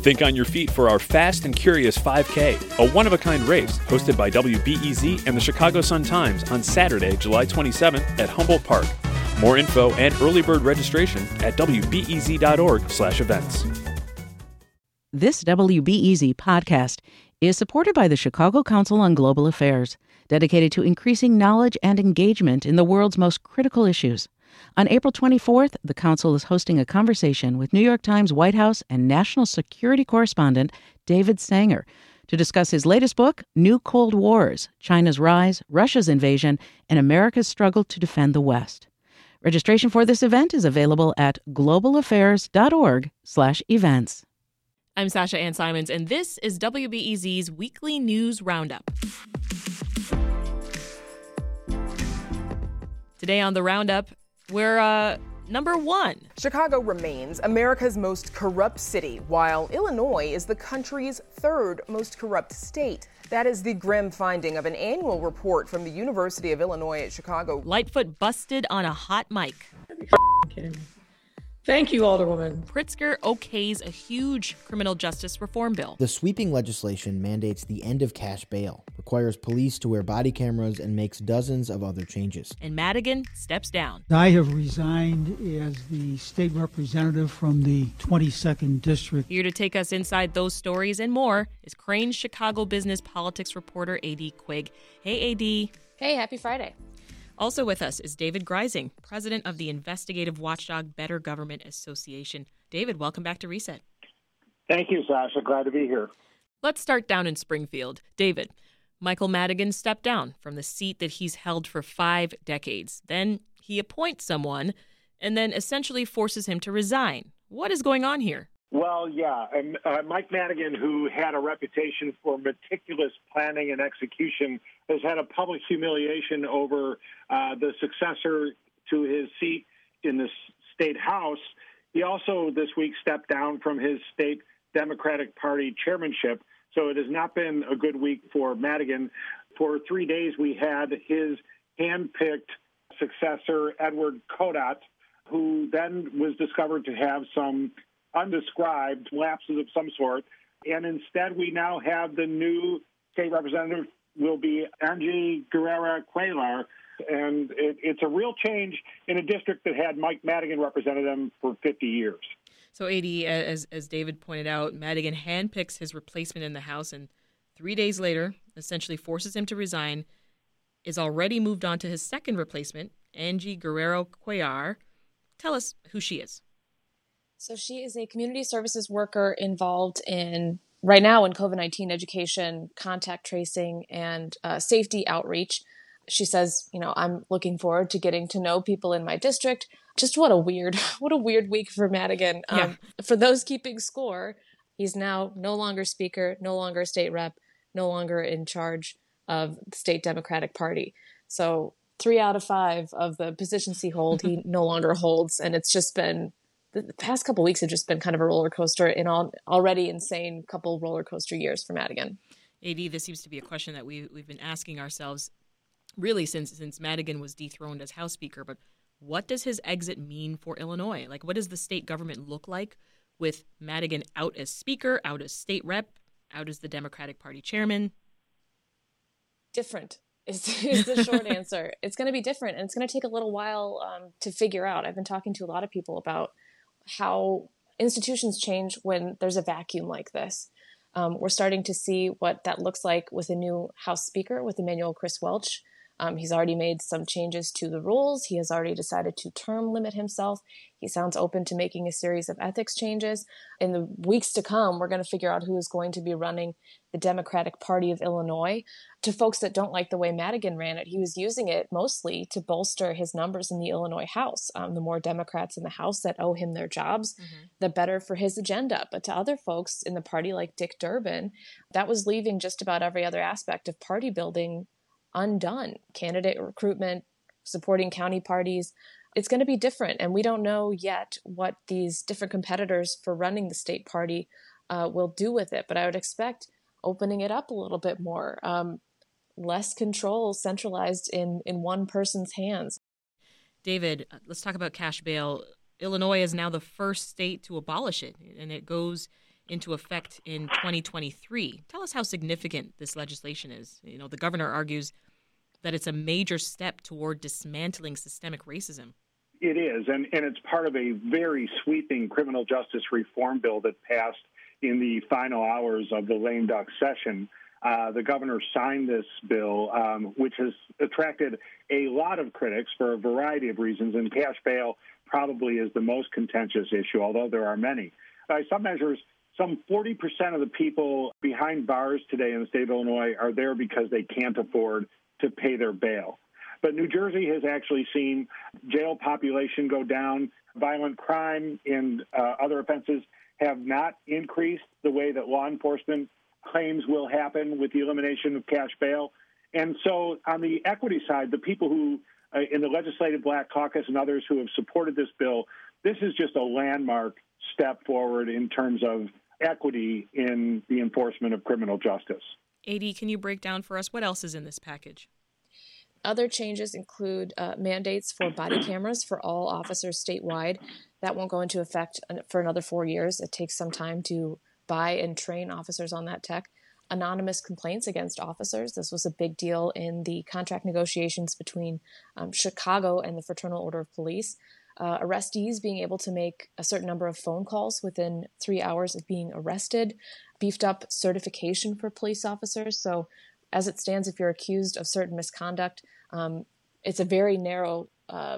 Think on your feet for our Fast and Curious 5K, a one-of-a-kind race hosted by WBEZ and the Chicago Sun-Times on Saturday, July 27th at Humboldt Park. More info and early bird registration at wbez.org/events. This WBEZ podcast is supported by the Chicago Council on Global Affairs, dedicated to increasing knowledge and engagement in the world's most critical issues. On April 24th, the Council is hosting a conversation with New York Times White House and National Security Correspondent David Sanger to discuss his latest book, New Cold Wars: China's Rise, Russia's Invasion, and America's Struggle to Defend the West. Registration for this event is available at globalaffairs.org/events. I'm Sasha Ann Simons, and this is WBEZ's Weekly News Roundup. Today on the Roundup, we're number one. Chicago remains America's most corrupt city, while Illinois is the country's third most corrupt state. That is the grim finding of an annual report from the University of Illinois at Chicago. Lightfoot busted on a hot mic. You're kidding me. Thank you, Alderwoman. Pritzker okays a huge criminal justice reform bill. The sweeping legislation mandates the end of cash bail, requires police to wear body cameras, and makes dozens of other changes. And Madigan steps down. I have resigned as the state representative from the 22nd District. Here to take us inside those stories and more is Crain's Chicago business politics reporter A.D. Quigg. Hey, A.D. Hey, happy Friday. Also with us is David Greising, president of the investigative watchdog Better Government Association. David, welcome back to Reset. Thank you, Sasha. Glad to be here. Let's start down in Springfield. David, Michael Madigan stepped down from the seat that he's held for 5 decades. Then he appoints someone and then essentially forces him to resign. What is going on here? Well, yeah. Mike Madigan, who had a reputation for meticulous planning and execution, has had a public humiliation over the successor to his seat in the state house. He also this week stepped down from his state Democratic Party chairmanship. So it has not been a good week for Madigan. For 3 days, we had his handpicked successor, Edward Kodat, who then was discovered to have some undescribed lapses of some sort. And instead, we now have the new state representative will be Angie Guerrera Cuellar. And it's a real change in a district that had Mike Madigan represent them for 50 years. So, A.D., as David pointed out, Madigan handpicks his replacement in the House and 3 days later essentially forces him to resign, is already moved on to his second replacement, Angie Guerrero Cuellar. Tell us who she is. So she is a community services worker involved in, right now, in COVID-19 education, contact tracing, and safety outreach. She says, I'm looking forward to getting to know people in my district. Just what a weird week for Madigan. Yeah. For those keeping score, he's now no longer speaker, no longer state rep, no longer in charge of the state Democratic Party. So 3 out of 5 of the positions he holds, he no longer holds. And it's just been, the past couple of weeks have just been kind of a roller coaster in already insane couple roller coaster years for Madigan. A.D., this seems to be a question that we've been asking ourselves really since Madigan was dethroned as House Speaker. But what does his exit mean for Illinois? Like, what does the state government look like with Madigan out as Speaker, out as state rep, out as the Democratic Party chairman? Different is the short answer. It's going to be different, and it's going to take a little while to figure out. I've been talking to a lot of people about how institutions change when there's a vacuum like this. We're starting to see what that looks like with a new House Speaker, with Emanuel Chris Welch. He's already made some changes to the rules. He has already decided to term limit himself. He sounds open to making a series of ethics changes. In the weeks to come, we're going to figure out who is going to be running the Democratic Party of Illinois. To folks that don't like the way Madigan ran it, he was using it mostly to bolster his numbers in the Illinois House. The more Democrats in the House that owe him their jobs, the better for his agenda. But to other folks in the party like Dick Durbin, that was leaving just about every other aspect of party building undone. Candidate recruitment, supporting county parties. It's going to be different. And we don't know yet what these different competitors for running the state party will do with it. But I would expect opening it up a little bit more, less control centralized in one person's hands. David, let's talk about cash bail. Illinois is now the first state to abolish it, and it goes into effect in 2023. Tell us how significant this legislation is. You know, the governor argues that it's a major step toward dismantling systemic racism. It is, and it's part of a very sweeping criminal justice reform bill that passed in the final hours of the lame duck session. The governor signed this bill, which has attracted a lot of critics for a variety of reasons, and cash bail probably is the most contentious issue, although there are many. By some measures, some 40% of the people behind bars today in the state of Illinois are there because they can't afford to pay their bail. But New Jersey has actually seen jail population go down. Violent crime and other offenses have not increased the way that law enforcement claims will happen with the elimination of cash bail. And so on the equity side, the people who in the Legislative Black Caucus and others who have supported this bill, this is just a landmark step forward in terms of equity in the enforcement of criminal justice. AD, can you break down for us what else is in this package? Other changes include mandates for body cameras for all officers statewide. That won't go into effect for another 4 years. It takes some time to buy and train officers on that tech. Anonymous complaints against officers. This was a big deal in the contract negotiations between Chicago and the Fraternal Order of Police. Arrestees being able to make a certain number of phone calls within 3 hours of being arrested. Beefed up certification for police officers. So as it stands, if you're accused of certain misconduct, it's a very narrow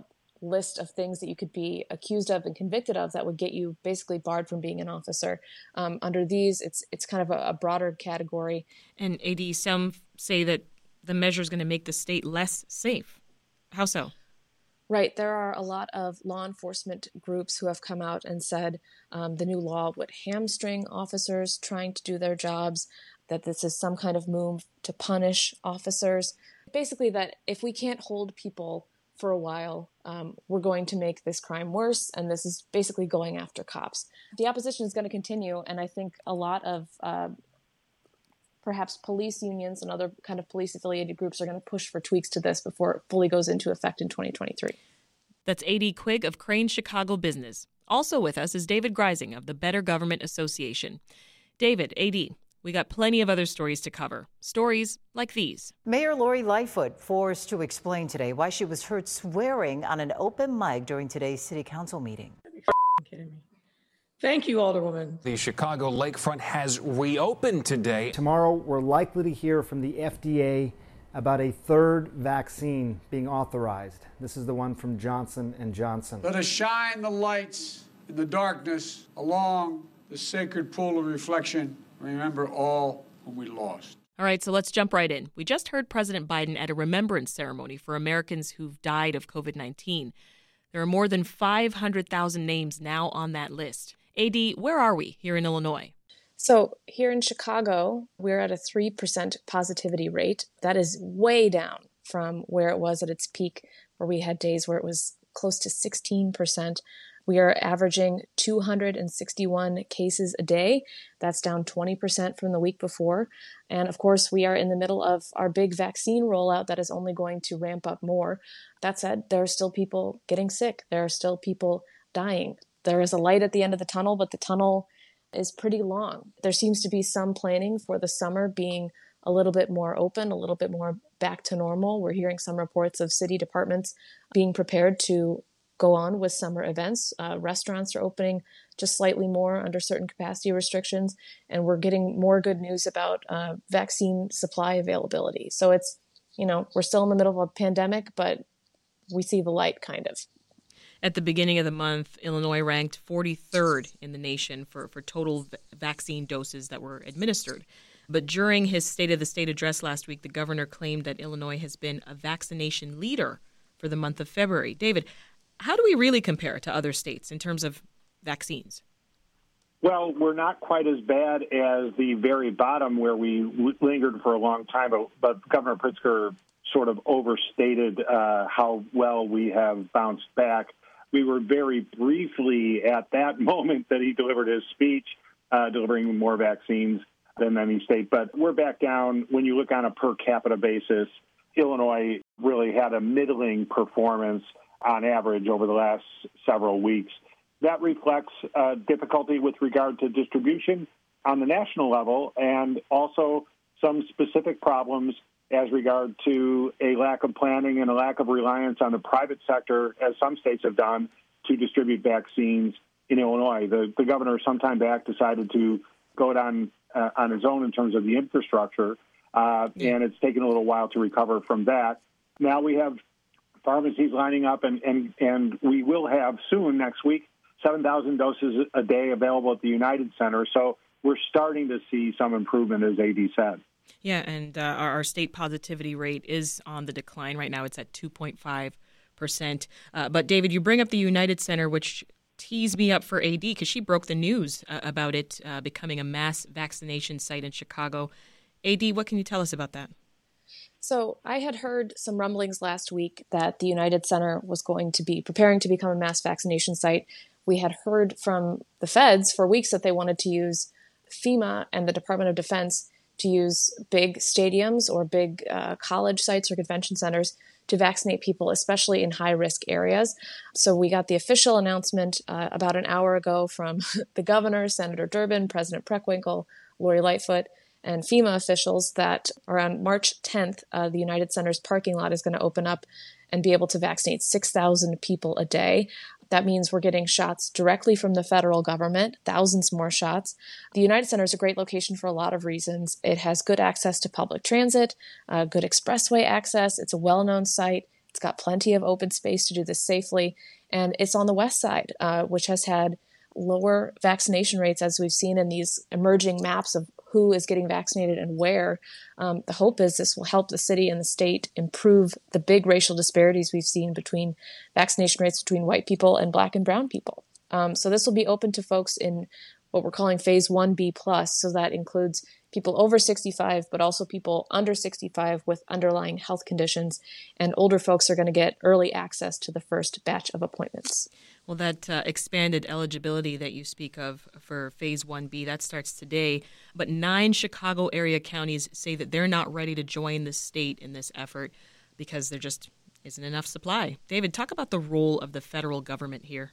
list of things that you could be accused of and convicted of that would get you basically barred from being an officer. Under these, it's kind of a broader category. And AD, some say that the measure is going to make the state less safe. How so? Right. There are a lot of law enforcement groups who have come out and said the new law would hamstring officers trying to do their jobs, that this is some kind of move to punish officers. Basically that if we can't hold people for a while, we're going to make this crime worse, and this is basically going after cops. The opposition is going to continue, and I think a lot of perhaps police unions and other kind of police-affiliated groups are going to push for tweaks to this before it fully goes into effect in 2023. That's AD Quigg of Crane Chicago Business. Also with us is David Greising of the Better Government Association. David, AD, we got plenty of other stories to cover. Stories like these. Mayor Lori Lightfoot forced to explain today why she was heard swearing on an open mic during today's city council meeting. Kidding me. Thank you, Alderwoman. The Chicago lakefront has reopened today. Tomorrow, we're likely to hear from the FDA about a third vaccine being authorized. This is the one from Johnson & Johnson. Let us shine the lights in the darkness along the sacred pool of reflection. Remember all whom we lost. All right, so let's jump right in. We just heard President Biden at a remembrance ceremony for Americans who've died of COVID-19. There are more than 500,000 names now on that list. AD, where are we here in Illinois? So here in Chicago, we're at a 3% positivity rate. That is way down from where it was at its peak, where we had days where it was close to 16%. We are averaging 261 cases a day. That's down 20% from the week before. And of course, we are in the middle of our big vaccine rollout that is only going to ramp up more. That said, there are still people getting sick. There are still people dying. There is a light at the end of the tunnel, but the tunnel is pretty long. There seems to be some planning for the summer being a little bit more open, a little bit more back to normal. We're hearing some reports of city departments being prepared to go on with summer events. Restaurants are opening just slightly more under certain capacity restrictions, and we're getting more good news about vaccine supply availability. So it's, we're still in the middle of a pandemic, but we see the light, kind of. At the beginning of the month, Illinois ranked 43rd in the nation for total vaccine doses that were administered. But during his State of the State address last week, the governor claimed that Illinois has been a vaccination leader for the month of February. David, how do we really compare to other states in terms of vaccines? Well, we're not quite as bad as the very bottom where we lingered for a long time, but Governor Pritzker sort of overstated how well we have bounced back. We were very briefly at that moment that he delivered his speech, delivering more vaccines than any state. But we're back down. When you look on a per capita basis, Illinois really had a middling performance on average over the last several weeks. That reflects difficulty with regard to distribution, on the national level, and also some specific problems as regard to a lack of planning and a lack of reliance on the private sector, as some states have done, to distribute vaccines in Illinois. The governor some time back decided to go it on his own in terms of the infrastructure, and it's taken a little while to recover from that. Now we have pharmacies lining up, and we will have soon, next week, 7,000 doses a day available at the United Center. So we're starting to see some improvement, as AD said. Yeah, and our state positivity rate is on the decline right now. It's at 2.5%. But, David, you bring up the United Center, which teased me up for AD because she broke the news about it becoming a mass vaccination site in Chicago. AD, what can you tell us about that? So I had heard some rumblings last week that the United Center was going to be preparing to become a mass vaccination site. We had heard from the feds for weeks that they wanted to use FEMA and the Department of Defense to use big stadiums or big college sites or convention centers to vaccinate people, especially in high-risk areas. So we got the official announcement about an hour ago from the governor, Senator Durbin, President Preckwinkle, Lori Lightfoot, and FEMA officials that around March 10th, the United Center's parking lot is going to open up and be able to vaccinate 6,000 people a day. That means we're getting shots directly from the federal government, thousands more shots. The United Center is a great location for a lot of reasons. It has good access to public transit, good expressway access. It's a well-known site. It's got plenty of open space to do this safely. And it's on the west side, which has had lower vaccination rates, as we've seen in these emerging maps of who is getting vaccinated and where. The hope is this will help the city and the state improve the big racial disparities we've seen between vaccination rates between white people and black and brown people. So this will be open to folks in what we're calling phase 1B+. So that includes people over 65, but also people under 65 with underlying health conditions. And older folks are going to get early access to the first batch of appointments. Well, that expanded eligibility that you speak of for Phase 1B, that starts today. But 9 Chicago area counties say that they're not ready to join the state in this effort because there just isn't enough supply. David, talk about the role of the federal government here.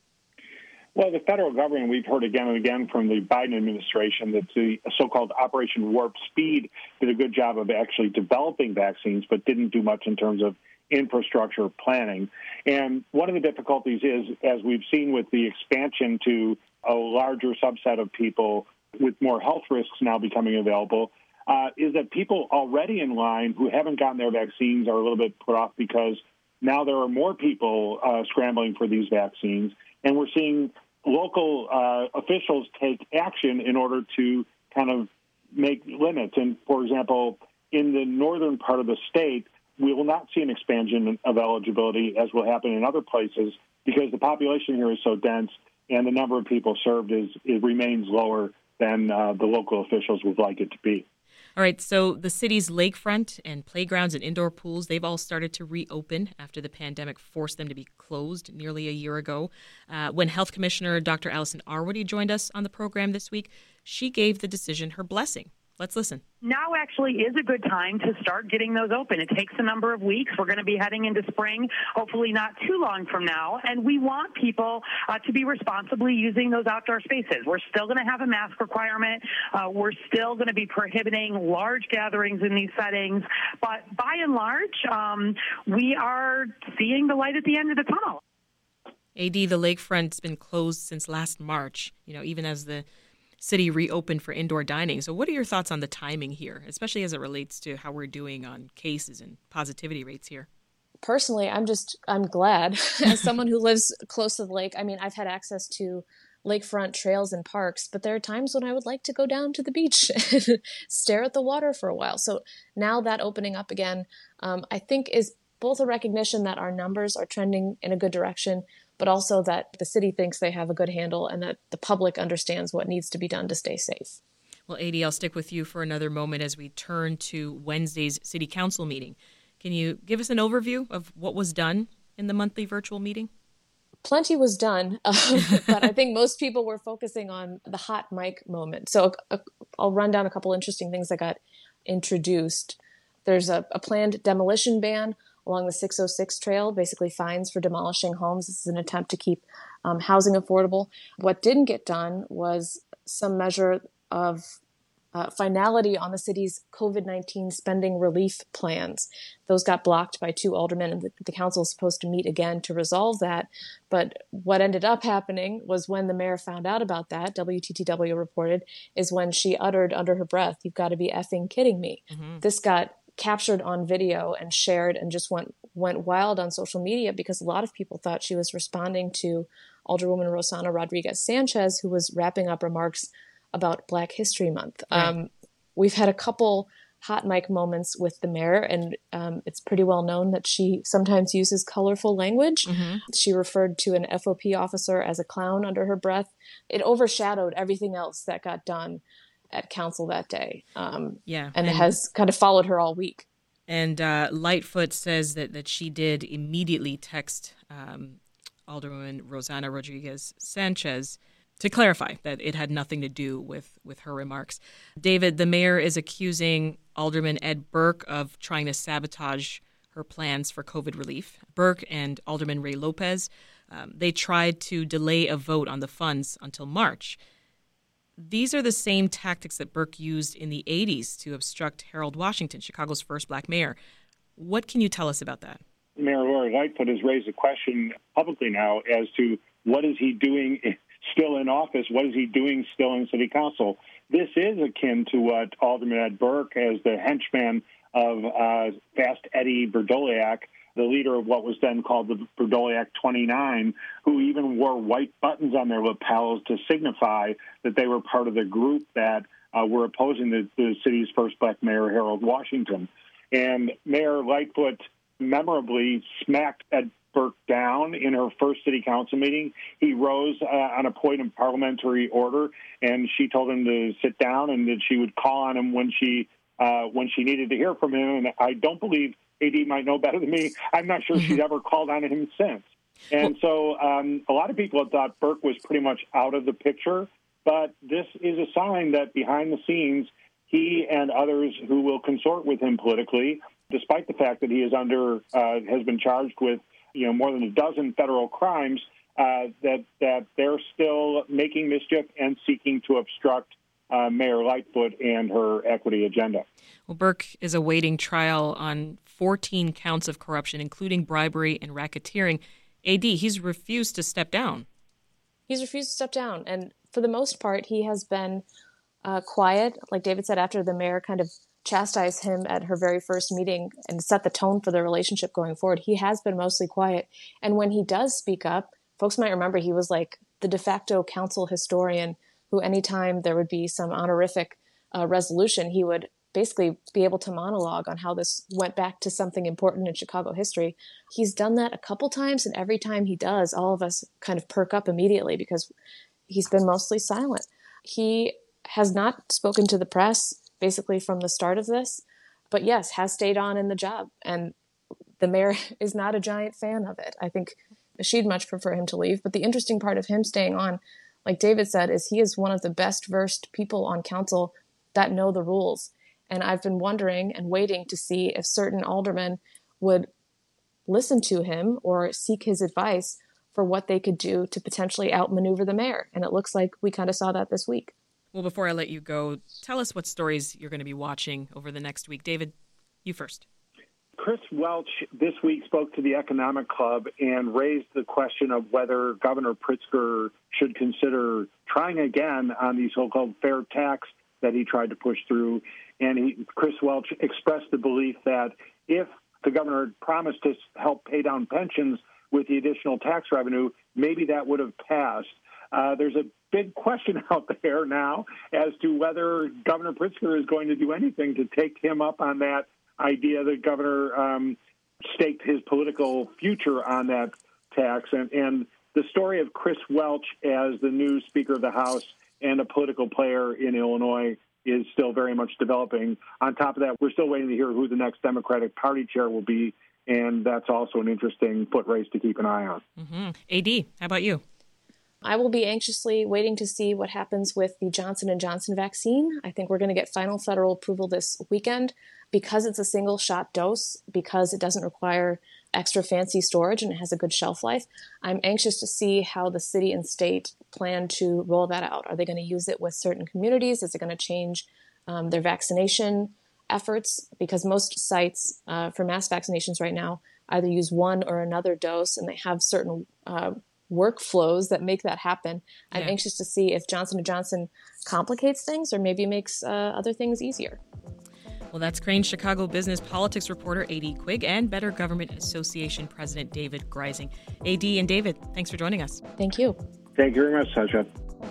Well, the federal government, we've heard again and again from the Biden administration that the so-called Operation Warp Speed did a good job of actually developing vaccines, but didn't do much in terms of infrastructure planning. And one of the difficulties is, as we've seen with the expansion to a larger subset of people with more health risks now becoming available, is that people already in line who haven't gotten their vaccines are a little bit put off because now there are more people scrambling for these vaccines. And we're seeing local officials take action in order to kind of make limits. And, for example, in the northern part of the state, we will not see an expansion of eligibility as will happen in other places because the population here is so dense and the number of people served remains lower than the local officials would like it to be. All right, so the city's lakefront and playgrounds and indoor pools, they've all started to reopen after the pandemic forced them to be closed nearly a year ago. When Health Commissioner Dr. Allison Arwady joined us on the program this week, she gave the decision her blessing. Let's listen. Now actually is a good time to start getting those open. It takes a number of weeks. We're going to be heading into spring, hopefully not too long from now. And we want people to be responsibly using those outdoor spaces. We're still going to have a mask requirement. We're still going to be prohibiting large gatherings in these settings. But by and large, we are seeing the light at the end of the tunnel. AD, the lakefront's been closed since last March, even as the city reopened for indoor dining. So what are your thoughts on the timing here, especially as it relates to how we're doing on cases and positivity rates here? Personally, I'm glad. As someone who lives close to the lake, I've had access to lakefront trails and parks, but there are times when I would like to go down to the beach and stare at the water for a while. So now that opening up again, I think is both a recognition that our numbers are trending in a good direction, but also that the city thinks they have a good handle and that the public understands what needs to be done to stay safe. Well, AD, I'll stick with you for another moment as we turn to Wednesday's city council meeting. Can you give us an overview of what was done in the monthly virtual meeting? Plenty was done, but I think most people were focusing on the hot mic moment. So I'll run down a couple interesting things that got introduced. There's a planned demolition ban along the 606 trail, basically fines for demolishing homes. This is an attempt to keep housing affordable. What didn't get done was some measure of finality on the city's COVID-19 spending relief plans. Those got blocked by 2 aldermen, and the council is supposed to meet again to resolve that. But what ended up happening was when the mayor found out about that, WTTW reported, is when she uttered under her breath, "You've got to be effing kidding me." Mm-hmm. This got captured on video and shared and just went wild on social media because a lot of people thought she was responding to Alderwoman Rosana Rodriguez Sanchez, who was wrapping up remarks about Black History Month. Right. We've had a couple hot mic moments with the mayor, and it's pretty well known that she sometimes uses colorful language. Mm-hmm. She referred to an FOP officer as a clown under her breath. It overshadowed everything else that got done at council that day. And it has kind of followed her all week. And Lightfoot says that she did immediately text Alderwoman Rosana Rodriguez Sanchez to clarify that it had nothing to do with her remarks. David, the mayor is accusing Alderman Ed Burke of trying to sabotage her plans for COVID relief. Burke and Alderman Ray Lopez, they tried to delay a vote on the funds until March. These are the same tactics that Burke used in the 80s to obstruct Harold Washington, Chicago's first Black mayor. What can you tell us about that? Mayor Lori Lightfoot has raised a question publicly now as to what is he doing still in office? What is he doing still in city council? This is akin to what Alderman Ed Burke, as the henchman of Fast Eddie Berdoliak, the leader of what was then called the Berdoliak 29, who even wore white buttons on their lapels to signify that they were part of the group that were opposing the city's first Black mayor, Harold Washington. And Mayor Lightfoot memorably smacked Ed Burke down in her first city council meeting. He rose on a point of parliamentary order, and she told him to sit down and that she would call on him when she needed to hear from him. And I don't believe AD might know better than me. I'm not sure she's ever called on him since. And so a lot of people have thought Burke was pretty much out of the picture, but this is a sign that behind the scenes, he and others who will consort with him politically, despite the fact that he is has been charged with more than a dozen federal crimes, that they're still making mischief and seeking to obstruct Mayor Lightfoot and her equity agenda. Well, Burke is awaiting trial on 14 counts of corruption, including bribery and racketeering. AD, he's refused to step down. He's refused to step down. And for the most part, he has been quiet. Like David said, after the mayor kind of chastised him at her very first meeting and set the tone for the relationship going forward, he has been mostly quiet. And when he does speak up, folks might remember he was like the de facto council historian who anytime there would be some honorific resolution, he would basically be able to monologue on how this went back to something important in Chicago history. He's done that a couple times, and every time he does, all of us kind of perk up immediately because he's been mostly silent. He has not spoken to the press basically from the start of this, but yes, has stayed on in the job. And the mayor is not a giant fan of it. I think she'd much prefer him to leave. But the interesting part of him staying on, like David said, is he is one of the best versed people on council that know the rules. And I've been wondering and waiting to see if certain aldermen would listen to him or seek his advice for what they could do to potentially outmaneuver the mayor. And it looks like we kind of saw that this week. Well, before I let you go, tell us what stories you're going to be watching over the next week. David, you first. Chris Welch this week spoke to the Economic Club and raised the question of whether Governor Pritzker should consider trying again on the so-called fair tax that he tried to push through. And Chris Welch expressed the belief that if the governor had promised to help pay down pensions with the additional tax revenue, maybe that would have passed. There's a big question out there now as to whether Governor Pritzker is going to do anything to take him up on that idea that Governor staked his political future on that tax. And the story of Chris Welch as the new Speaker of the House and a political player in Illinois is still very much developing. On top of that, we're still waiting to hear who the next Democratic Party chair will be, and that's also an interesting foot race to keep an eye on. Mm-hmm. AD, how about you? I will be anxiously waiting to see what happens with the Johnson & Johnson vaccine. I think we're going to get final federal approval this weekend because it's a single-shot dose, because it doesn't require extra fancy storage and it has a good shelf life. I'm anxious to see how the city and state plan to roll that out. Are they going to use it with certain communities? Is it going to change their vaccination efforts? Because most sites for mass vaccinations right now either use one or another dose, and they have certain workflows that make that happen. I'm anxious to see if Johnson & Johnson complicates things or maybe makes other things easier. Well, that's Crain's Chicago business politics reporter A.D. Quigg and Better Government Association President David Greising. A.D. and David, thanks for joining us. Thank you. Thank you very much, Sasha.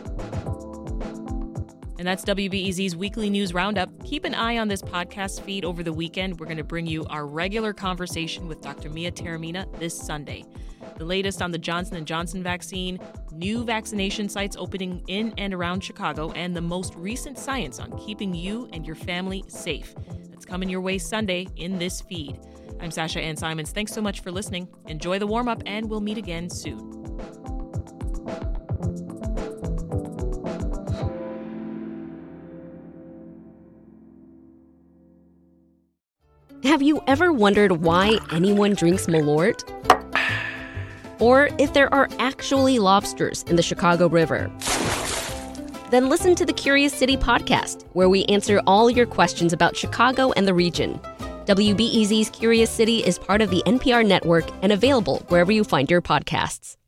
And that's WBEZ's Weekly News Roundup. Keep an eye on this podcast feed over the weekend. We're going to bring you our regular conversation with Dr. Mia Taormina this Sunday. The latest on the Johnson & Johnson vaccine, new vaccination sites opening in and around Chicago, and the most recent science on keeping you and your family safe. That's coming your way Sunday in this feed. I'm Sasha Ann Simons. Thanks so much for listening. Enjoy the warm-up, and we'll meet again soon. Have you ever wondered why anyone drinks Malort? Or if there are actually lobsters in the Chicago River? Then listen to the Curious City podcast, where we answer all your questions about Chicago and the region. WBEZ's Curious City is part of the NPR network and available wherever you find your podcasts.